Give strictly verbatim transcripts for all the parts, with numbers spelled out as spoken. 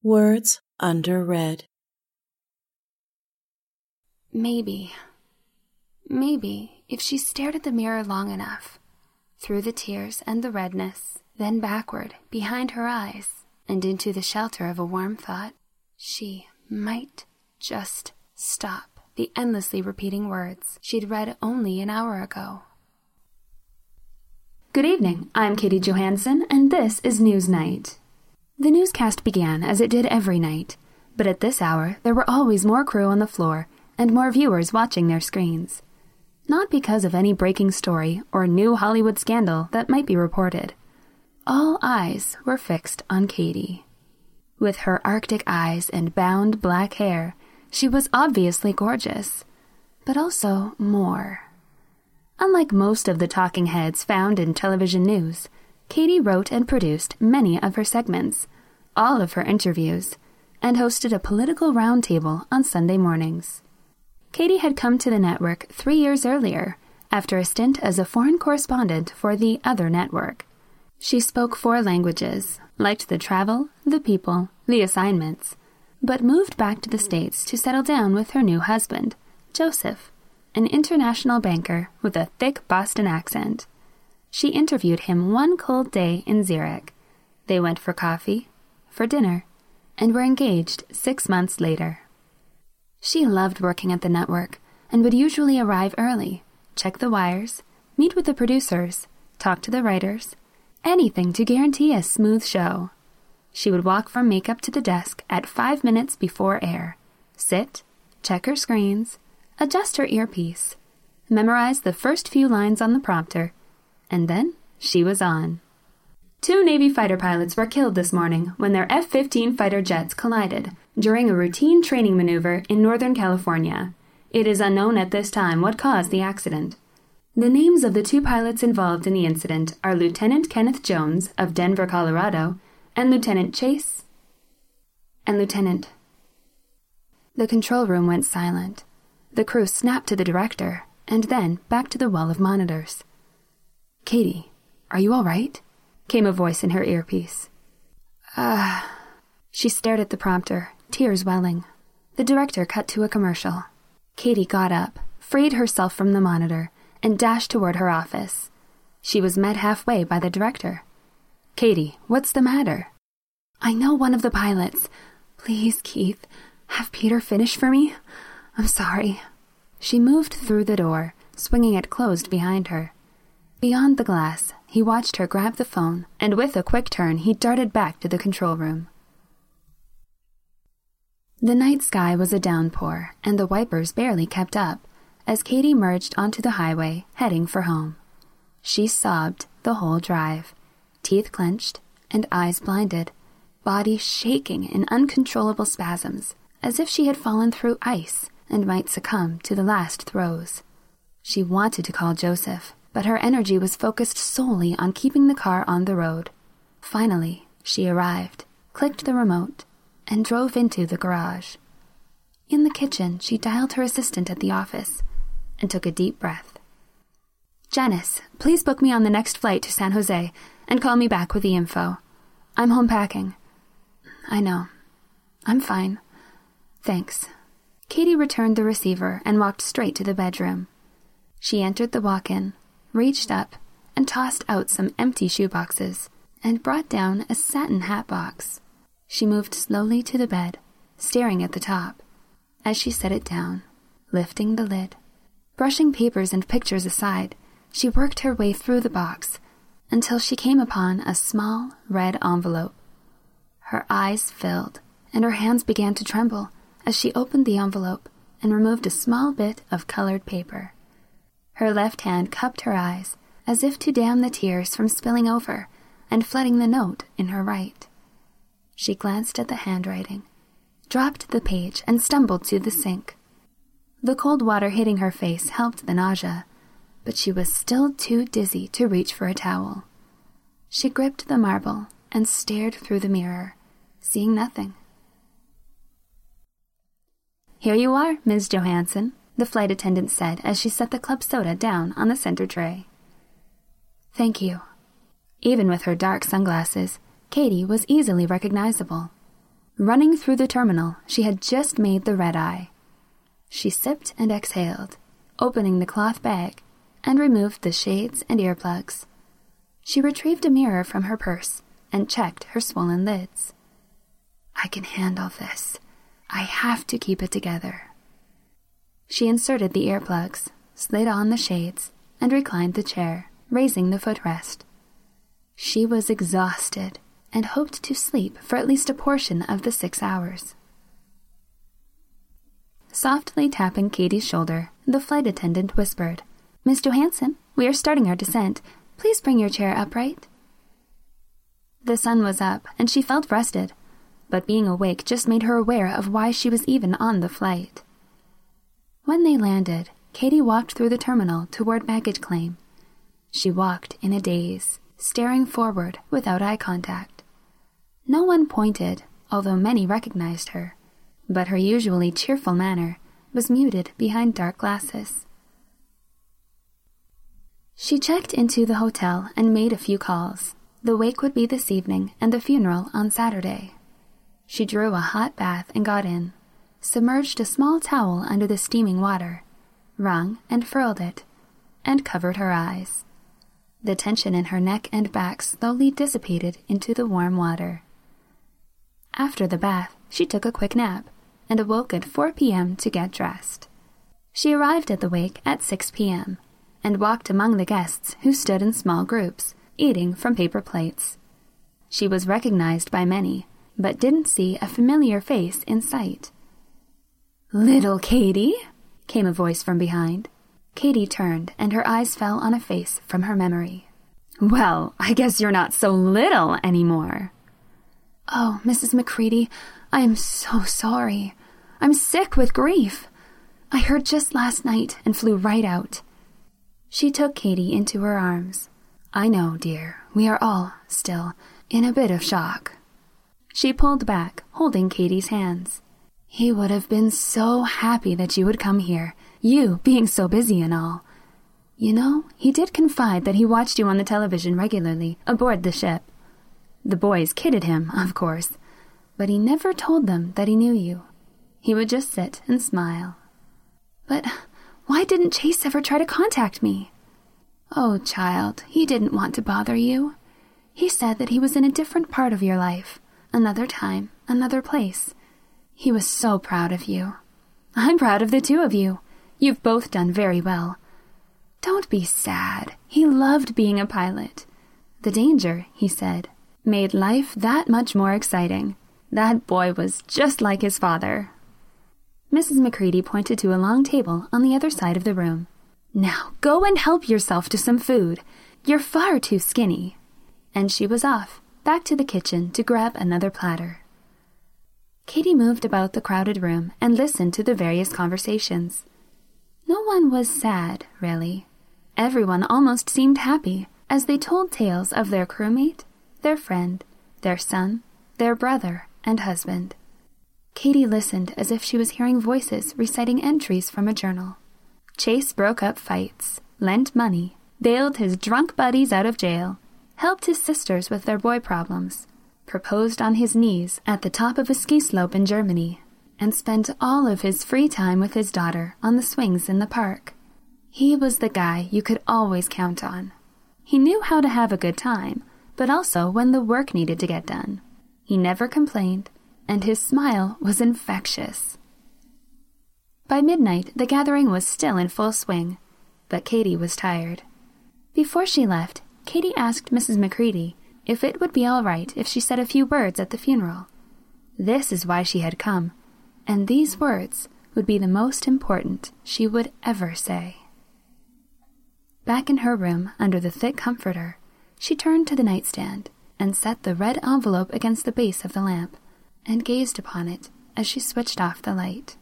Words underread. Maybe. Maybe if she stared at the mirror long enough, through the tears and the redness, then backward, behind her eyes, and into the shelter of a warm thought, she might just stop the endlessly repeating words she'd read only an hour ago. Good evening, I'm Katie Johansson, and this is Newsnight. The newscast began as it did every night, but at this hour there were always more crew on the floor and more viewers watching their screens. Not because of any breaking story or new Hollywood scandal that might be reported. All eyes were fixed on Katie. With her Arctic eyes and bound black hair, she was obviously gorgeous, but also more. Unlike most of the talking heads found in television news, Katie wrote and produced many of her segments, all of her interviews, and hosted a political roundtable on Sunday mornings. Katie had come to the network three years earlier, after a stint as a foreign correspondent for the other network. She spoke four languages, liked the travel, the people, the assignments, but moved back to the States to settle down with her new husband, Joseph, an international banker with a thick Boston accent. She interviewed him one cold day in Zurich. They went for coffee, for dinner, and were engaged six months later. She loved working at the network and would usually arrive early, check the wires, meet with the producers, talk to the writers, anything to guarantee a smooth show. She would walk from makeup to the desk at five minutes before air, sit, check her screens, adjust her earpiece, memorize the first few lines on the prompter, and then she was on. Two Navy fighter pilots were killed this morning when their F fifteen fighter jets collided during a routine training maneuver in Northern California. It is unknown at this time what caused the accident. The names of the two pilots involved in the incident are Lieutenant Kenneth Jones of Denver, Colorado, and Lieutenant Chase and Lieutenant. The control room went silent. The crew snapped to the director, and then back to the wall of monitors. "Katie, are you all right?" came a voice in her earpiece. Ah. Uh, she stared at the prompter, tears welling. The director cut to a commercial. Katie got up, freed herself from the monitor, and dashed toward her office. She was met halfway by the director. "Katie, what's the matter?" "I know one of the pilots. Please, Keith, have Peter finish for me. I'm sorry." She moved through the door, swinging it closed behind her. Beyond the glass, he watched her grab the phone, and with a quick turn, he darted back to the control room. The night sky was a downpour, and the wipers barely kept up, as Katie merged onto the highway, heading for home. She sobbed the whole drive, teeth clenched and eyes blinded, body shaking in uncontrollable spasms, as if she had fallen through ice and might succumb to the last throes. She wanted to call Joseph, but her energy was focused solely on keeping the car on the road. Finally, she arrived, clicked the remote, and drove into the garage. In the kitchen, she dialed her assistant at the office and took a deep breath. "Janice, please book me on the next flight to San Jose and call me back with the info. I'm home packing." "I know. I'm fine. Thanks." Katie returned the receiver and walked straight to the bedroom. She entered the walk-in, reached up, and tossed out some empty shoeboxes, and brought down a satin hat box. She moved slowly to the bed, staring at the top, as she set it down, lifting the lid. Brushing papers and pictures aside, she worked her way through the box, until she came upon a small, red envelope. Her eyes filled, and her hands began to tremble as she opened the envelope and removed a small bit of colored paper. Her left hand cupped her eyes, as if to dam the tears from spilling over and flooding the note in her right. She glanced at the handwriting, dropped the page, and stumbled to the sink. The cold water hitting her face helped the nausea, but she was still too dizzy to reach for a towel. She gripped the marble and stared through the mirror, seeing nothing. "Here you are, Miz Johansson," the flight attendant said as she set the club soda down on the center tray. "Thank you." Even with her dark sunglasses, Katie was easily recognizable. Running through the terminal, she had just made the red eye. She sipped and exhaled, opening the cloth bag, and removed the shades and earplugs. She retrieved a mirror from her purse and checked her swollen lids. I can handle this. I have to keep it together. She inserted the earplugs, slid on the shades, and reclined the chair, raising the footrest. She was exhausted and hoped to sleep for at least a portion of the six hours. Softly tapping Katie's shoulder, the flight attendant whispered, Miss Johansson, we are starting our descent. Please bring your chair upright. The sun was up, and she felt rested, but being awake just made her aware of why she was even on the flight. When they landed, Katie walked through the terminal toward baggage claim. She walked in a daze, staring forward without eye contact. No one pointed, although many recognized her, but her usually cheerful manner was muted behind dark glasses. She checked into the hotel and made a few calls. The wake would be this evening and the funeral on Saturday. She drew a hot bath and got in, submerged a small towel under the steaming water, wrung and furled it, and covered her eyes. The tension in her neck and back slowly dissipated into the warm water. After the bath, she took a quick nap and awoke at four p.m. to get dressed. She arrived at the wake at six p.m. and walked among the guests who stood in small groups, eating from paper plates. She was recognized by many, but didn't see a familiar face in sight. "Little Katie?" came a voice from behind. Katie turned, and her eyes fell on a face from her memory. "Well, I guess you're not so little anymore." "Oh, Missus Macready, I am so sorry. I'm sick with grief. I heard just last night and flew right out." She took Katie into her arms. "I know, dear. We are all, still, in a bit of shock." She pulled back, holding Katie's hands. "He would have been so happy that you would come here, you being so busy and all. You know, he did confide that he watched you on the television regularly aboard the ship. The boys kidded him, of course, but he never told them that he knew you. He would just sit and smile." "But why didn't Chase ever try to contact me?" "Oh, child, he didn't want to bother you. He said that he was in a different part of your life, another time, another place. He was so proud of you. I'm proud of the two of you. You've both done very well. Don't be sad. He loved being a pilot. The danger, he said, made life that much more exciting. That boy was just like his father." Missus Macready pointed to a long table on the other side of the room. "Now go and help yourself to some food. You're far too skinny." And she was off, back to the kitchen to grab another platter. Katie moved about the crowded room and listened to the various conversations. No one was sad, really. Everyone almost seemed happy as they told tales of their crewmate, their friend, their son, their brother, and husband. Katie listened as if she was hearing voices reciting entries from a journal. Chase broke up fights, lent money, bailed his drunk buddies out of jail, helped his sisters with their boy problems, proposed on his knees at the top of a ski slope in Germany, and spent all of his free time with his daughter on the swings in the park. He was the guy you could always count on. He knew how to have a good time, but also when the work needed to get done. He never complained, and his smile was infectious. By midnight, the gathering was still in full swing, but Katie was tired. Before she left, Katie asked Missus Macready if it would be all right if she said a few words at the funeral. This is why she had come, and these words would be the most important she would ever say. Back in her room, under the thick comforter, she turned to the nightstand and set the red envelope against the base of the lamp, and gazed upon it as she switched off the light.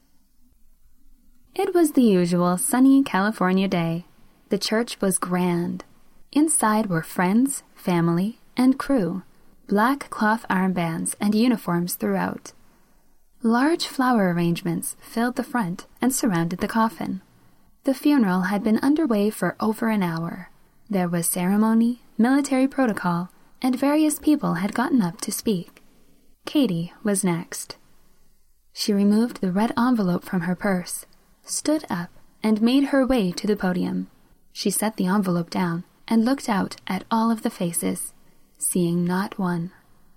It was the usual sunny California day. The church was grand. Inside were friends, family, and crew, black cloth armbands and uniforms throughout. Large flower arrangements filled the front and surrounded the coffin. The funeral had been underway for over an hour. There was ceremony, military protocol, and various people had gotten up to speak. Katie was next. She removed the red envelope from her purse, stood up, and made her way to the podium. She set the envelope down and looked out at all of the faces, seeing not one.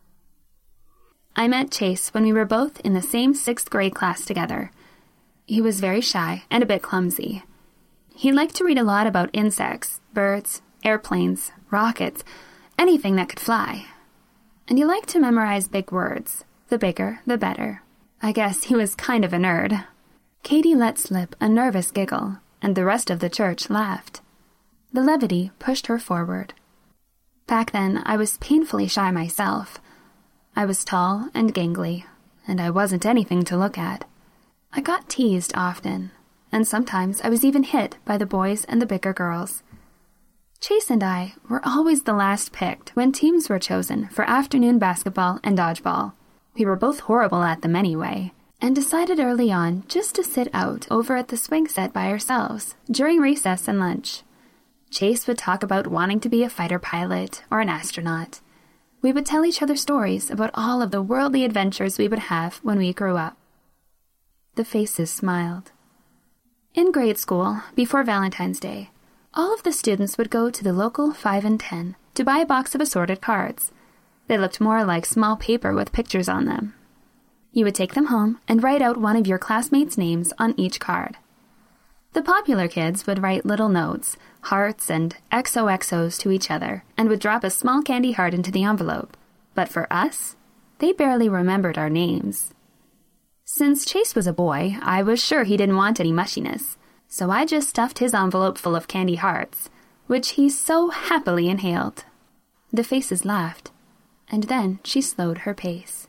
I met Chase when we were both in the same sixth grade class together. He was very shy and a bit clumsy. He liked to read a lot about insects, birds, airplanes, rockets, anything that could fly. And he liked to memorize big words. The bigger, the better. I guess he was kind of a nerd. Katie let slip a nervous giggle, and the rest of the church laughed. The levity pushed her forward. Back then, I was painfully shy myself. I was tall and gangly, and I wasn't anything to look at. I got teased often, and sometimes I was even hit by the boys and the bigger girls. Chase and I were always the last picked when teams were chosen for afternoon basketball and dodgeball. We were both horrible at them anyway, and decided early on just to sit out over at the swing set by ourselves during recess and lunch. Chase would talk about wanting to be a fighter pilot or an astronaut. We would tell each other stories about all of the worldly adventures we would have when we grew up. The faces smiled. In grade school, before Valentine's Day, all of the students would go to the local five and ten to buy a box of assorted cards. They looked more like small paper with pictures on them. You would take them home and write out one of your classmates' names on each card. The popular kids would write little notes, hearts, and X O X Os to each other, and would drop a small candy heart into the envelope. But for us, they barely remembered our names. Since Chase was a boy, I was sure he didn't want any mushiness, so I just stuffed his envelope full of candy hearts, which he so happily inhaled. The faces laughed, and then she slowed her pace.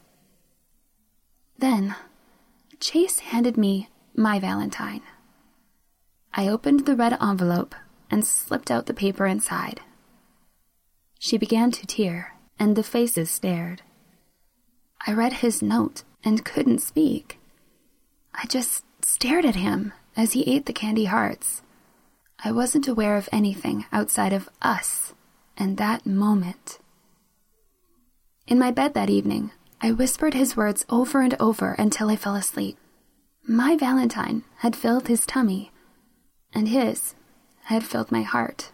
Then, Chase handed me my Valentine. I opened the red envelope and slipped out the paper inside. She began to tear, and the faces stared. I read his note and couldn't speak. I just stared at him as he ate the candy hearts. I wasn't aware of anything outside of us and that moment. In my bed that evening, I whispered his words over and over until I fell asleep. My Valentine had filled his tummy, and his had filled my heart.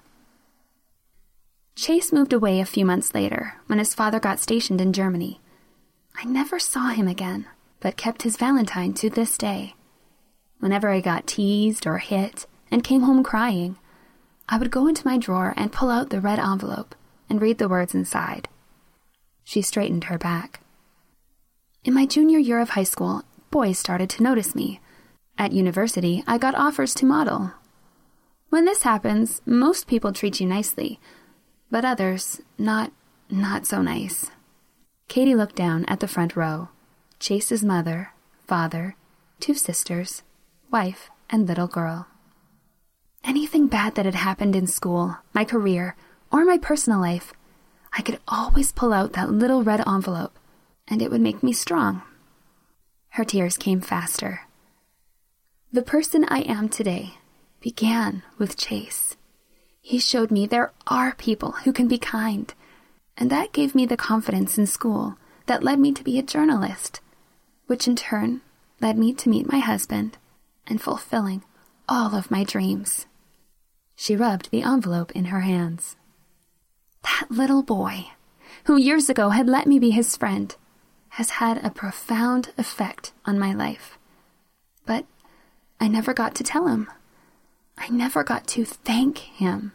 Chase moved away a few months later when his father got stationed in Germany. I never saw him again, but kept his Valentine to this day. Whenever I got teased or hit and came home crying, I would go into my drawer and pull out the red envelope and read the words inside. She straightened her back. In my junior year of high school, boys started to notice me. At university, I got offers to model. When this happens, most people treat you nicely, but others, not, not so nice. Katie looked down at the front row. Chase's mother, father, two sisters, wife, and little girl. Anything bad that had happened in school, my career, or my personal life, I could always pull out that little red envelope, and it would make me strong. Her tears came faster. The person I am today began with Chase. He showed me there are people who can be kind, and that gave me the confidence in school that led me to be a journalist, which in turn led me to meet my husband and fulfilling all of my dreams. She rubbed the envelope in her hands. That little boy, who years ago had let me be his friend, has had a profound effect on my life. But I never got to tell him. I never got to thank him.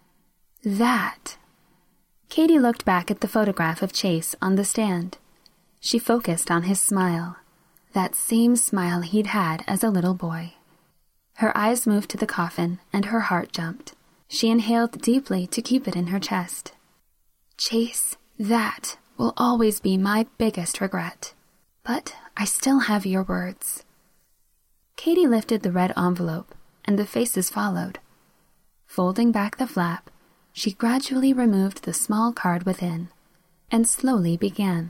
That. Katie looked back at the photograph of Chase on the stand. She focused on his smile, that same smile he'd had as a little boy. Her eyes moved to the coffin, and her heart jumped. She inhaled deeply to keep it in her chest. Chase, that will always be my biggest regret. But I still have your words. Katie lifted the red envelope, and the faces followed. Folding back the flap, she gradually removed the small card within, and slowly began.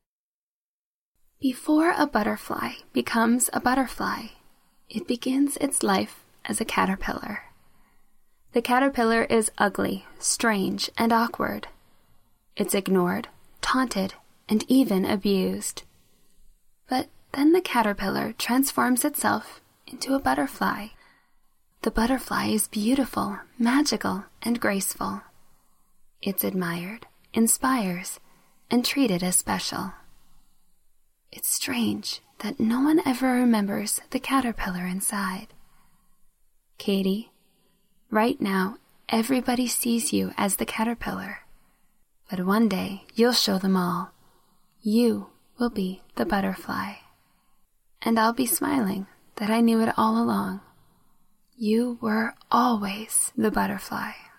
Before a butterfly becomes a butterfly, it begins its life as a caterpillar. The caterpillar is ugly, strange, and awkward. It's ignored, taunted, and even abused. But then the caterpillar transforms itself into a butterfly. The butterfly is beautiful, magical, and graceful. It's admired, inspires, and treated as special. It's strange that no one ever remembers the caterpillar inside. Katie, right now everybody sees you as the caterpillar. But one day you'll show them all. You will be the butterfly. And I'll be smiling that I knew it all along. You were always the butterfly.